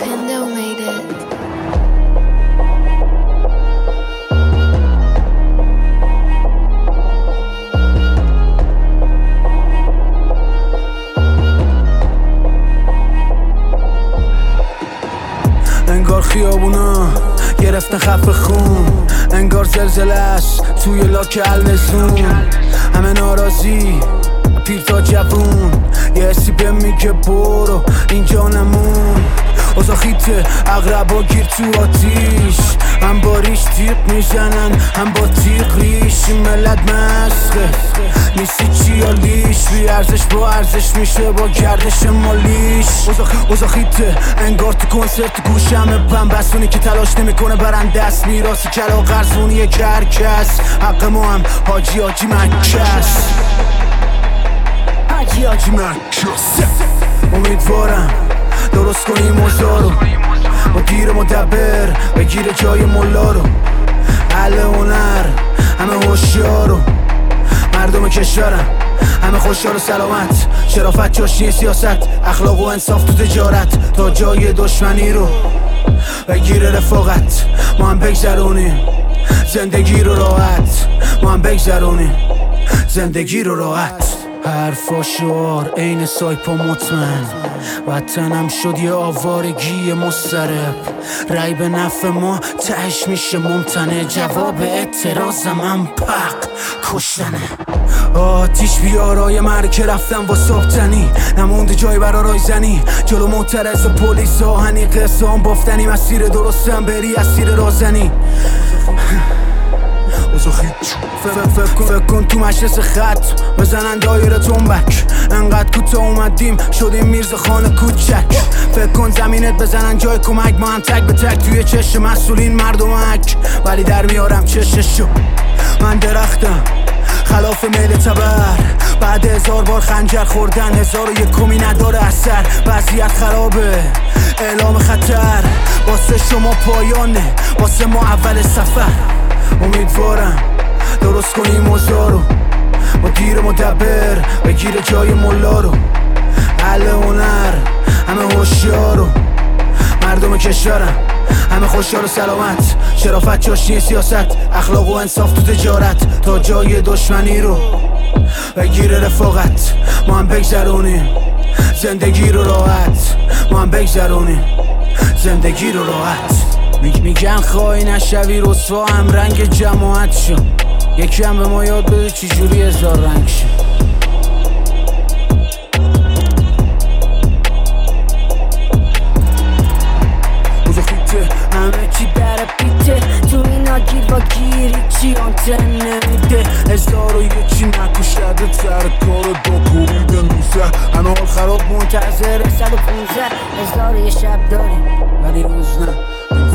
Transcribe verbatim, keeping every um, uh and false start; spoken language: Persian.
Pindo made it. انگار خیابونا گرفتن خف خون، انگار زلزله‌اش توی لاک الوزون. همه ناراضی پیر تا جوون، یه حسی به میگه برو اینجا نمون. اوزا خیته اغربا گیر تو آتیش، هم باریش تیغ میزنن هم با تیغ ریش. این ملت مسخه نیستی چی یا لیش، بی ارزش با ارزش میشه با گردش مالیش. اوزا خیته انگار تو کنسرت گوشمه بمبستونی که تلاش نمیکنه برن دست. میراسی کلا قرضونی کرکس، حق ما هم حاجی حاجی مکس، حاجی حاجی مکس. امیدوارم درست کنیم اوضاع رو، با گیر مدبر بگیره جای ملا رو. اهل هنر همه هوشیار رو، مردم کشورم همه خوشحال و سلامت. شرافت جاشی سیاست، اخلاق و انصاف تو تجارت، تا جای دشمنی رو بگیره رفاقت. ما هم بگذرونیم زندگی رو راحت، ما هم بگذرونیم زندگی رو راحت. حرفا شعار عین سایپا مطمئن، وطنم شد یه آوارگی مضطرب. رای به نفع ما تهش میشه ممتنه، جواب اعتراضم هم پق کشتنه. آتیش بیارای مرکه رفتم با صبتنی، نمونده جای برا رای زنی. جلو معترض پلیس آهنی، قصه هم بافتنی. مسیر درستم بری اسیر رازنی. فکر کن فکر کن تو مجلس خط بزنن دایره تنبک، انقدر کوتا اومدیم شدیم میرزا خان کوچک. فکر کن زمینت بزنن جای کمک، ما هم تک به تک توی چشم مسئولین مردمک. ولی در میارم چششو، من درختم خلاف میل تبر. بعد هزار بار خنجر خوردن هزار و یک کمی نداره اثر. وضعیت خرابه اعلام خطر، واسه شما پایانه واسه ما اول سفر. امیدوارم درست کنیم اوضاع رو، با گیر مدبر بگیره جای ملا رو. اهل هنر همه هوشیار رو، مردم کشورم همه خوشحال و سلامت. شرافت جاشی سیاست، اخلاق و انصاف تو تجارت، تا جای دشمنی رو بگیره رفاقت. ما هم بگذرونیم زندگی رو راحت، ما هم بگذرونیم زندگی رو راحت. میگن خواهی نشوی رسوا، هم رنگ جماعت شو. یکی هم به ما یاد بده چجوری هزار رنگ شو. اوزا خیته همه چی در پیته، تو اینا گیر و گیری چی آنتن نمیده. هزار و یکی نکشده سر کار دا کوبیده نوزه، هنه حال خراب منتظره صد و پونزه. هزار و یه شب داریم ولی روز نه.